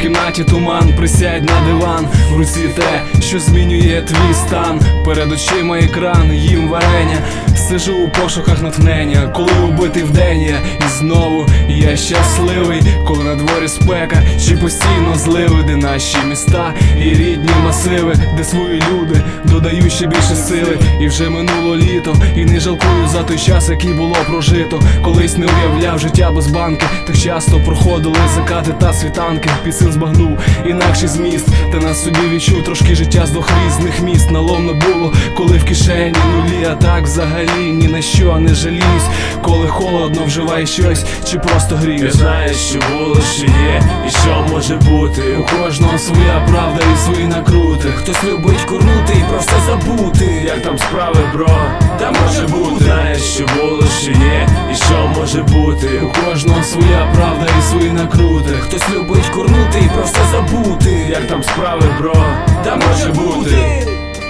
кімнаті туман, присядь на диван, в руці те, що змінює твій стан. Перед очима екран, їм варення, сижу у пошуках натхнення. Коли убитий вдень я, і знову я щасливий. Коли на дворі спека, чи постійно зливи, де наші міста і рідні масиви, де свої люди додають ще більше сили. І вже минуло літо, і не жалкую за той час, який було прожито. Колись не уявляв життя без банки, так часто проходили закати та світанки. Під сил збагнув інакший зміст, та на собі відчув трошки життя з двох різних міст. Наломно було, коли в кишені нулі, а так взагалі ні на що не жаліюсь. Коли холодно, вживай щось, чи просто гріюсь. Я знаю, що було, що є, і що може бути. У кожного своя правда і свої накрути. Хтось любить курнути і про все забути. Як там справи, бро? Та може бути. Знаєш, що було, що є, і що може бути. У кожного своя правда і свої накрути. Хтось любить курнути і про все забути. Як там справи, бро? Та може бути.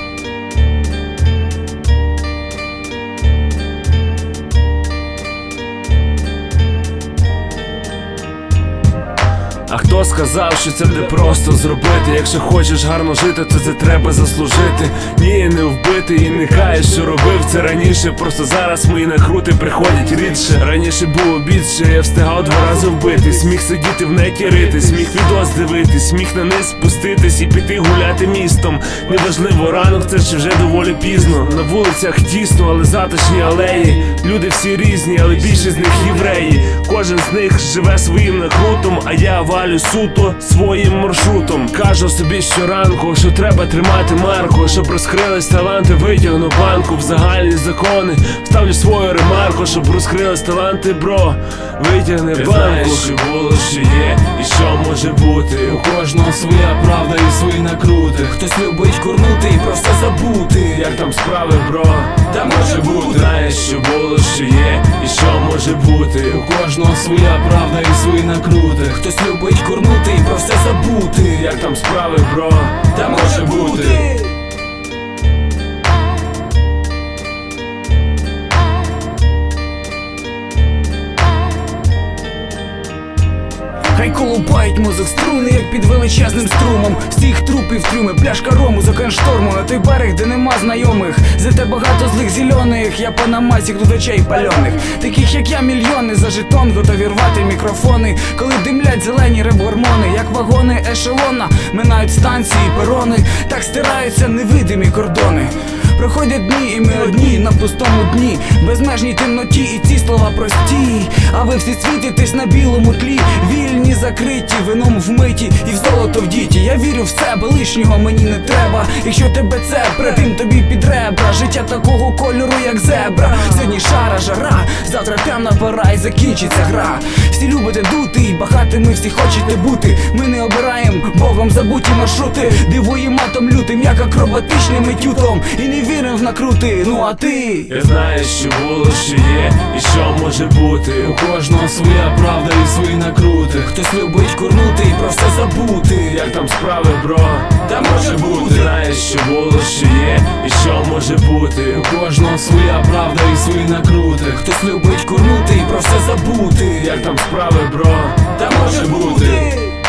А хто сказав, що це не просто зробити? Якщо хочеш гарно жити, то це треба заслужити. Ні, не вбити і не каєш, що робив це раніше. Просто зараз мої накрути приходять рідше. Раніше був обід, що я встигав 2 рази вбитись. Міг сидіти в неті ритись, міг відос дивитись, міг на низ спуститись і піти гуляти містом. Неважливо, ранок це чи вже доволі пізно. На вулицях тісно, але затишні алеї. Люди всі різні, але більшість з них євреї. Кожен з них живе своїм накрутом, а я валю суто своїм маршрутом. Кажу собі щоранку, що треба тримати марку, щоб розкрились таланти, витягну банку. В загальні закони вставлю свою ремарку, щоб розкрились таланти, бро, витягни банку. Знаєш, що було, що є, і що може бути. У кожного своя правда і свої накрути. Хтось любить курнути і про все забути. Як там справи, бро? Та може бути. Знаєш, що було, що є, і що може бути. У кожного своя правда і свої накрути. Хтось любить курнути і про все забути. Як там справи, бро? Та може бути. Хай колупають мозок струни, як під величезним струмом. Всіх трупів трюми, пляшка рому, за шторму. На той берег, де нема знайомих, зате багато злих зелених. Я по намазі глядачей пальоних, таких як я мільйони. За жетон готові рвати мікрофони, коли димлять зелені реп-гормони. Як вагони ешелона, минають станції, перони. Так стираються невидимі кордони. Проходять дні і ми одні на пустому дні, безмежній темноті, і ці слова прості. А ви всі світитесь на білому тлі, вільні, закриті, вином вмиті і в золото вдіті. Я вірю в себе, лишнього мені не треба. Якщо тебе це притим тобі під ребра. Життя такого кольору, як зебра. Сьогодні шара, жара, завтра темна пора і закінчиться гра. Всі любите дути і бахати, ми всі хочете бути. Ми не обираємо Богом забуті маршрути. Дивуємо матом лютим, як акробатичним етюдом. І не вірим в накрути, ну а ти? Я знаю, що було, що є, і що може бути. У кожного своя правда і свої накрути. Хтось любить курнути і про все забути. Як там справи, бро? Та може бути. Знаєш, що було, що є, і що може бути. У кожного своя правда і свої накрути. Хтось любить курнути і про все забути. Як там справи, бро? Та може бути.